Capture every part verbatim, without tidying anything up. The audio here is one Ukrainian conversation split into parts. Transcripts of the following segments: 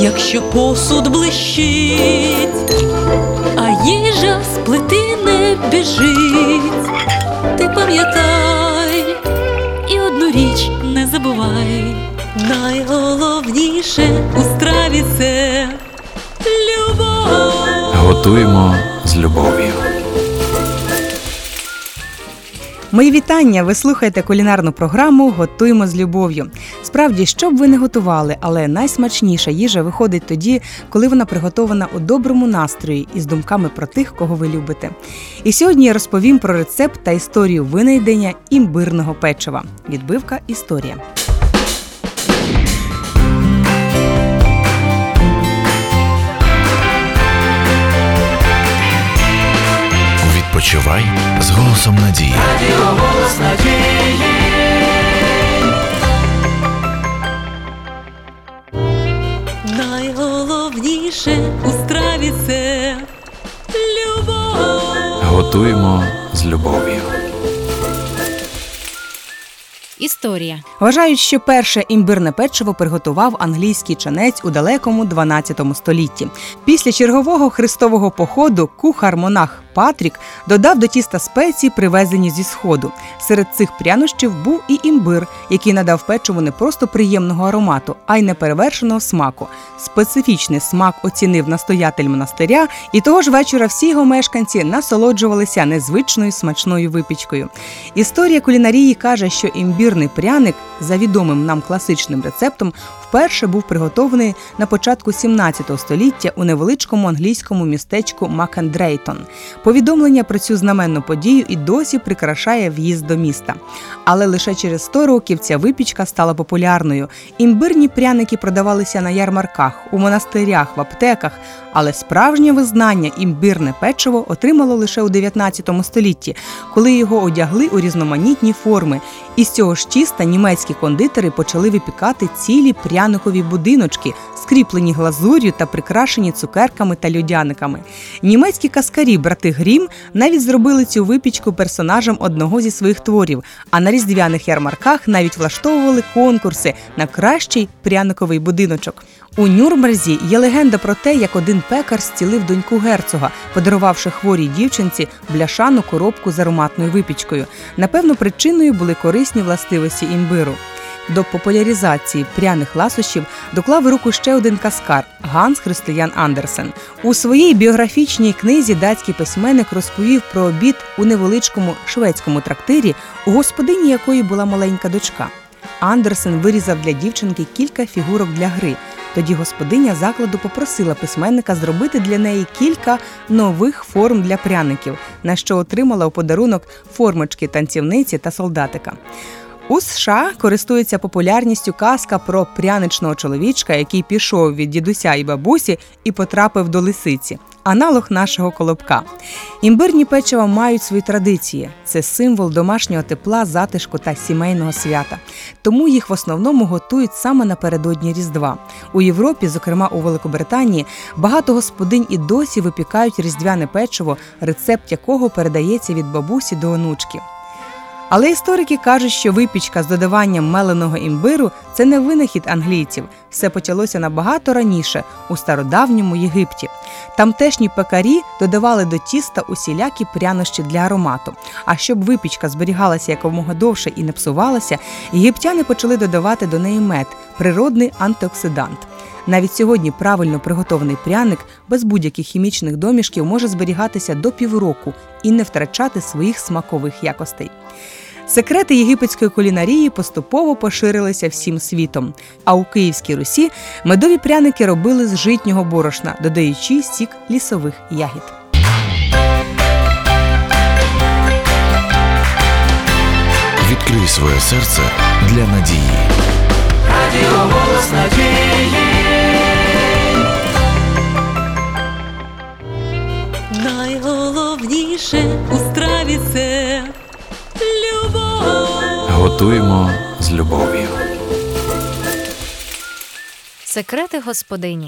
якщо посуд блищить, а їжа з плити не біжить. Ти пам'ятай і одну річ не забувай: найголовніше у страві – це любов. Готуємо з любов'ю. Мої вітання! Ви слухаєте кулінарну програму «Готуємо з любов'ю». Справді, що б ви не готували, але найсмачніша їжа виходить тоді, коли вона приготована у доброму настрої і з думками про тих, кого ви любите. І сьогодні я розповім про рецепт та історію винайдення імбирного печива. Відбивка «Історія». Відпочивай з голосом надії. Радіо «Голос надії». Найголовніше у страві – це любов. Готуємо з любов'ю. Історія. Вважають, що перше імбирне печиво приготував англійський ченець у далекому дванадцятому столітті. Після чергового хрестового походу кухар-монах Патрік додав до тіста спеції, привезені зі Сходу. Серед цих прянощів був і імбир, який надав печиву не просто приємного аромату, а й неперевершеного смаку. Специфічний смак оцінив настоятель монастиря, і того ж вечора всі його мешканці насолоджувалися незвичною смачною випічкою. Історія кулінарії каже, що імбірний пряник, за відомим нам класичним рецептом, вперше був приготований на початку сімнадцятого століття у невеличкому англійському містечку Макендрейтон. Повідомлення про цю знаменну подію і досі прикрашає в'їзд до міста. Але лише через сто років ця випічка стала популярною. Імбирні пряники продавалися на ярмарках, у монастирях, в аптеках, але справжнє визнання імбирне печиво отримало лише у дев'ятнадцятому столітті, коли його одягли у різноманітні форми. І з цього ж тіста німецькі кондитери почали випікати цілі пряникові будиночки, скріплені глазур'ю та прикрашені цукерками та льодяниками. Німецькі каскарі брати Грім навіть зробили цю випічку персонажем одного зі своїх творів, а на різдвяних ярмарках навіть влаштовували конкурси на кращий пряниковий будиночок. У Нюрнберзі є легенда про те, як один пекар зцілив доньку герцога, подарувавши хворій дівчинці бляшану коробку з ароматною випічкою. Напевно, причиною були корисні властивості імбиру. До популяризації пряних ласощів доклав руку ще один каскар – Ганс Християн Андерсен. У своїй біографічній книзі датський письменник розповів про обід у невеличкому шведському трактирі, у господині якої була маленька дочка. Андерсен вирізав для дівчинки кілька фігурок для гри. Тоді господиня закладу попросила письменника зробити для неї кілька нових форм для пряників, на що отримала у подарунок формочки танцівниці та солдатика. У США користується популярністю казка про пряничного чоловічка, який пішов від дідуся і бабусі і потрапив до лисиці. Аналог нашого колобка. Імбирні печива мають свої традиції. Це символ домашнього тепла, затишку та сімейного свята. Тому їх в основному готують саме напередодні Різдва. У Європі, зокрема у Великобританії, багато господинь і досі випікають різдвяне печиво, рецепт якого передається від бабусі до онучки. Але історики кажуть, що випічка з додаванням меленого імбиру – це не винахід англійців. Все почалося набагато раніше, у стародавньому Єгипті. Тамтешні пекарі додавали до тіста усілякі прянощі для аромату. А щоб випічка зберігалася якомога довше і не псувалася, єгиптяни почали додавати до неї мед – природний антиоксидант. Навіть сьогодні правильно приготований пряник без будь-яких хімічних домішків може зберігатися до півроку і не втрачати своїх смакових якостей. Секрети єгипетської кулінарії поступово поширилися всім світом. А у Київській Русі медові пряники робили з житнього борошна, додаючи сік лісових ягід. Відкрий своє серце для надії. Радіо «Голос надії». Найголовніше у страві – це любов. Готуємо з любов'ю. Секрети господині.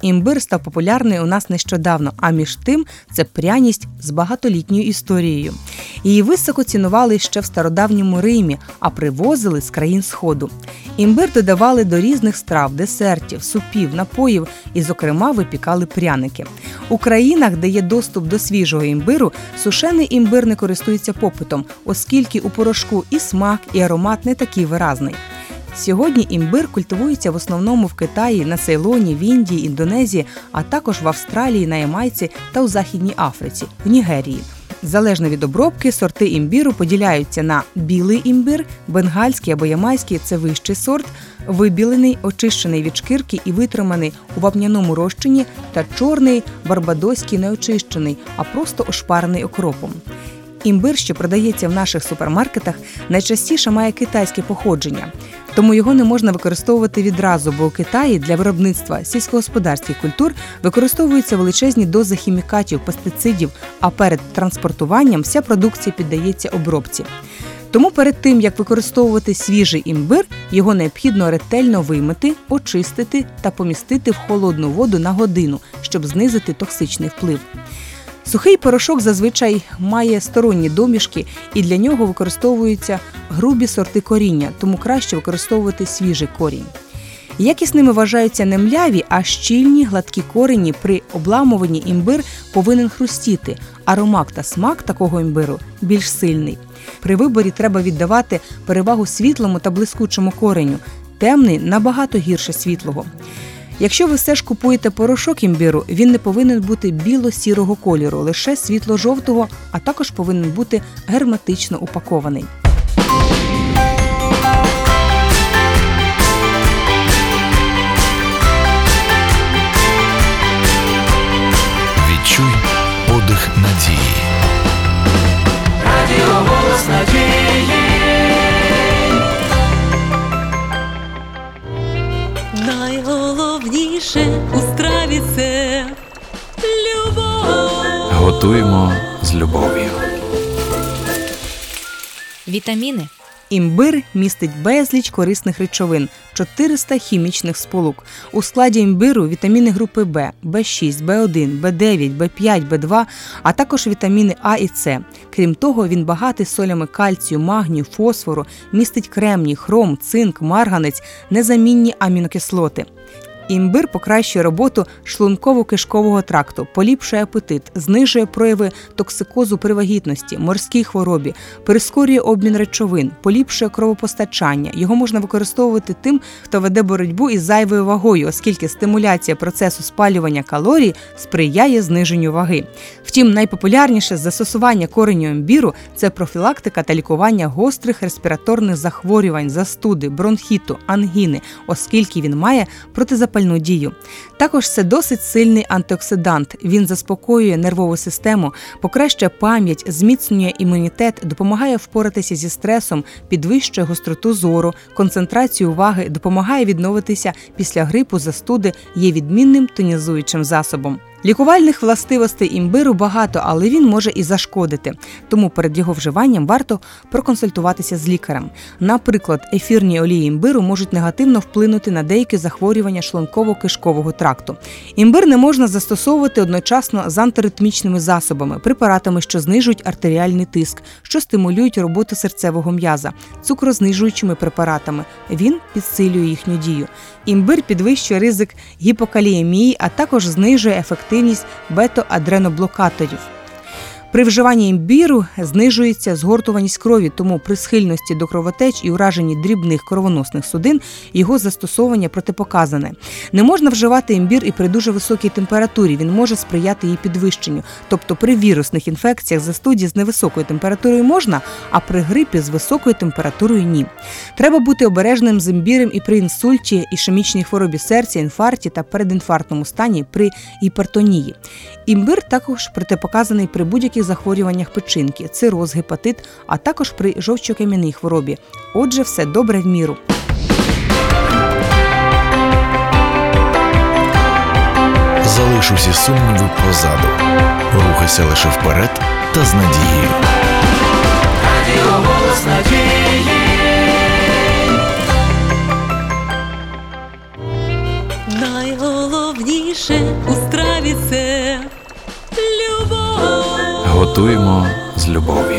Імбир став популярний у нас нещодавно, а між тим це пряність з багатолітньою історією. Її високо цінували ще в стародавньому Римі, а привозили з країн Сходу. Імбир додавали до різних страв, десертів, супів, напоїв і, зокрема, випікали пряники. У країнах, де є доступ до свіжого імбиру, сушений імбир не користується попитом, оскільки у порошку і смак, і аромат не такий виразний. Сьогодні імбир культивується в основному в Китаї, на Цейлоні, в Індії, Індонезії, а також в Австралії, на Ямайці та у Західній Африці, в Нігерії. Залежно від обробки, сорти імбіру поділяються на білий імбир, бенгальський або ямайський – це вищий сорт, вибілений, очищений від шкірки і витриманий у вапняному розчині, та чорний, барбадоський, неочищений, а просто ошпарений окропом. Імбир, що продається в наших супермаркетах, найчастіше має китайське походження. Тому його не можна використовувати відразу, бо у Китаї для виробництва сільськогосподарських культур використовуються величезні дози хімікатів, пестицидів, а перед транспортуванням вся продукція піддається обробці. Тому перед тим, як використовувати свіжий імбир, його необхідно ретельно вимити, очистити та помістити в холодну воду на годину, щоб знизити токсичний вплив. Сухий порошок зазвичай має сторонні домішки, і для нього використовуються грубі сорти коріння, тому краще використовувати свіжий корінь. Якісними вважаються не мляві, а щільні, гладкі корені. При обламуванні імбир повинен хрустіти. Аромат та смак такого імбиру більш сильний. При виборі треба віддавати перевагу світлому та блискучому кореню. Темний набагато гірше світлого. Якщо ви все ж купуєте порошок імбиру, він не повинен бути біло-сірого кольору, лише світло-жовтого, а також повинен бути герметично упакований. Відчуй подих надії. Радіо «Голос надії». Найголовніше у страві – це любов. Готуємо з любов'ю. Вітаміни. Імбир містить безліч корисних речовин – чотириста хімічних сполук. У складі імбиру вітаміни групи Б, Б шість, Б один, Б дев'ять, Б п'ять, Б два, а також вітаміни А і С. Крім того, він багатий солями кальцію, магнію, фосфору, містить кремній, хром, цинк, марганець, незамінні амінокислоти. Імбир покращує роботу шлунково-кишкового тракту, поліпшує апетит, знижує прояви токсикозу при вагітності, морській хворобі, прискорює обмін речовин, поліпшує кровопостачання. Його можна використовувати тим, хто веде боротьбу із зайвою вагою, оскільки стимуляція процесу спалювання калорій сприяє зниженню ваги. Втім, найпопулярніше застосування кореню імбіру – це профілактика та лікування гострих респіраторних захворювань, застуди, бронхіту, ангіни, оскільки він має протизапальну дію. Також це досить сильний антиоксидант. Він заспокоює нервову систему, покращує пам'ять, зміцнює імунітет, допомагає впоратися зі стресом, підвищує гостроту зору, концентрацію уваги, допомагає відновитися після грипу, застуди, є відмінним тонізуючим засобом. Лікувальних властивостей імбиру багато, але він може і зашкодити. Тому перед його вживанням варто проконсультуватися з лікарем. Наприклад, ефірні олії імбиру можуть негативно вплинути на деякі захворювання шлунково-кишкового тракту. Імбир не можна застосовувати одночасно з антиритмічними засобами, препаратами, що знижують артеріальний тиск, що стимулюють роботу серцевого м'яза, цукрознижуючими препаратами. Він підсилює їхню дію. Імбир підвищує ризик гіпокаліємії, а також знижує ефективність бета-адреноблокаторів. При вживанні імбіру знижується згортуваність крові, тому при схильності до кровотеч і ураженні дрібних кровоносних судин його застосовування протипоказане. Не можна вживати імбір і при дуже високій температурі, він може сприяти її підвищенню. Тобто при вірусних інфекціях, застуді з невисокою температурою можна, а при грипі з високою температурою ні. Треба бути обережним з імбірем і при інсульті, ішемічній хворобі серця, інфаркті та передінфарктному стані при гіпертонії. Імбир також протипоказаний при будь-яких захворюваннях печінки, цироз, гепатит, а також при жовчокам'яній хворобі. Отже, все добре в міру. Залиш усі сумніви позаду. Рухайся лише вперед та з надією. Радіо «Голос надії». Найголовніше Готуємо з любов'ю.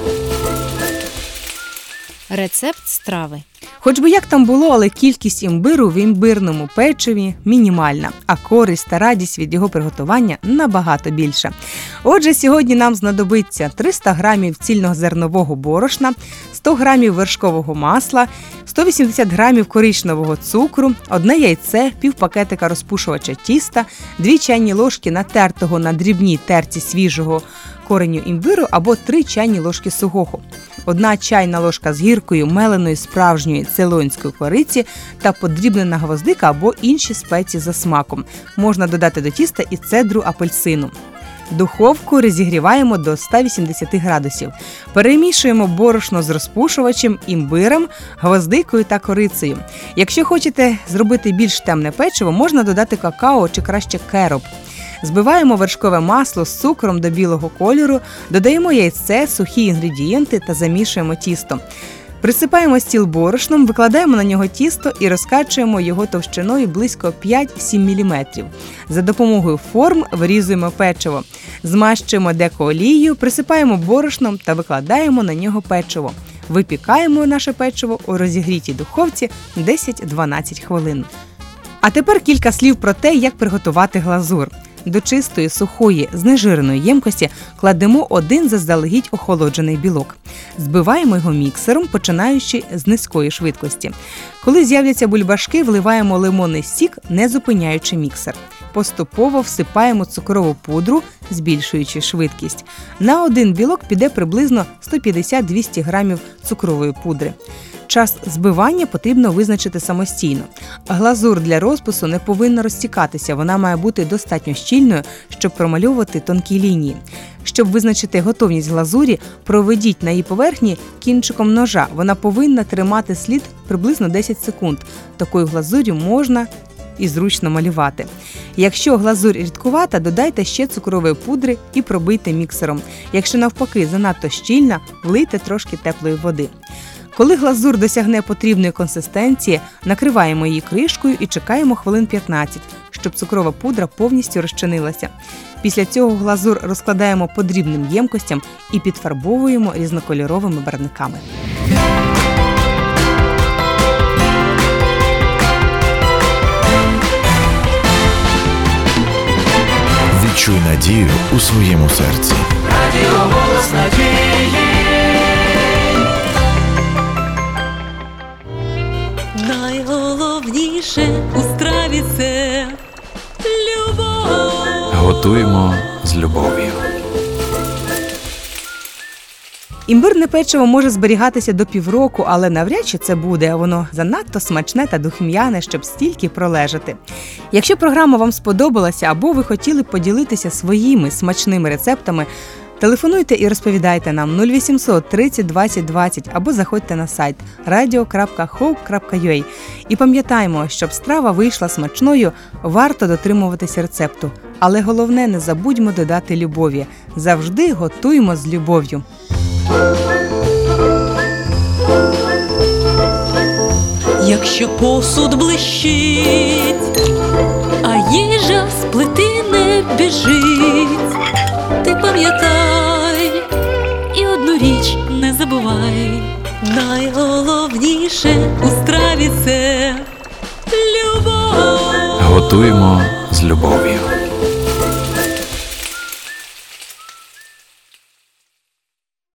Рецепт страви. Хоч би як там було, але кількість імбиру в імбирному печиві мінімальна, а користь та радість від його приготування набагато більша. Отже, сьогодні нам знадобиться триста грамів цільнозернового борошна, сто грамів вершкового масла, сто вісімдесят грамів коричневого цукру, одне яйце, півпакетика розпушувача тіста, дві чайні ложки натертого на дрібній терці свіжого кореню імбиру або три чайні ложки сухого, одна чайна ложка з гіркою меленої справжньої цейлонської кориці та подрібнена гвоздика або інші спеції за смаком. Можна додати до тіста і цедру апельсину. Духовку розігріваємо до ста вісімдесят градусів. Перемішуємо борошно з розпушувачем, імбирем, гвоздикою та корицею. Якщо хочете зробити більш темне печиво, можна додати какао чи краще кероп. Збиваємо вершкове масло з цукром до білого кольору, додаємо яйце, сухі інгредієнти та замішуємо тісто. Присипаємо стіл борошном, викладаємо на нього тісто і розкачуємо його товщиною близько п'ять-сім міліметрів. За допомогою форм вирізуємо печиво. Змащуємо деко олією, присипаємо борошном та викладаємо на нього печиво. Випікаємо наше печиво у розігрітій духовці десять-дванадцять хвилин. А тепер кілька слів про те, як приготувати глазур. До чистої, сухої, знежиреної ємкості кладемо один заздалегідь охолоджений білок. Збиваємо його міксером, починаючи з низької швидкості. Коли з'являться бульбашки, вливаємо лимонний сік, не зупиняючи міксер. Поступово всипаємо цукрову пудру, збільшуючи швидкість. На один білок піде приблизно сто п'ятдесят - двісті грамів цукрової пудри. Час збивання потрібно визначити самостійно. Глазур для розпису не повинна розтікатися, вона має бути достатньо щільною, щоб промальовувати тонкі лінії. Щоб визначити готовність глазурі, проведіть на її поверхні кінчиком ножа. Вона повинна тримати слід приблизно десять секунд. Такою глазур'ю можна і зручно малювати. Якщо глазурь рідкувата, додайте ще цукрової пудри і пробийте міксером. Якщо навпаки занадто щільна, влийте трошки теплої води. Коли глазур досягне потрібної консистенції, накриваємо її кришкою і чекаємо хвилин п'ятнадцять, щоб цукрова пудра повністю розчинилася. Після цього глазур розкладаємо по дрібним ємкостям і підфарбовуємо різнокольоровими барвниками. Відчуй надію у своєму серці. Радіо «Голос надії». Найголовніше у страві – це любов. Готуємо з любов'ю. Імбирне печиво може зберігатися до півроку, але навряд чи це буде. Воно занадто смачне та духм'яне, щоб стільки пролежати. Якщо програма вам сподобалася або ви хотіли поділитися своїми смачними рецептами, телефонуйте і розповідайте нам нуль вісімсот тридцять двадцять двадцять або заходьте на сайт радіо крапка хоуп крапка ю а. І пам'ятаємо, щоб страва вийшла смачною, варто дотримуватися рецепту. Але головне, не забудьмо додати любові. Завжди готуємо з любов'ю. Якщо посуд блищить, а їжа з плити не біжить, ти пам'ятай і одну річ не забувай. Найголовніше у страві – це любов. Готуємо з любов'ю.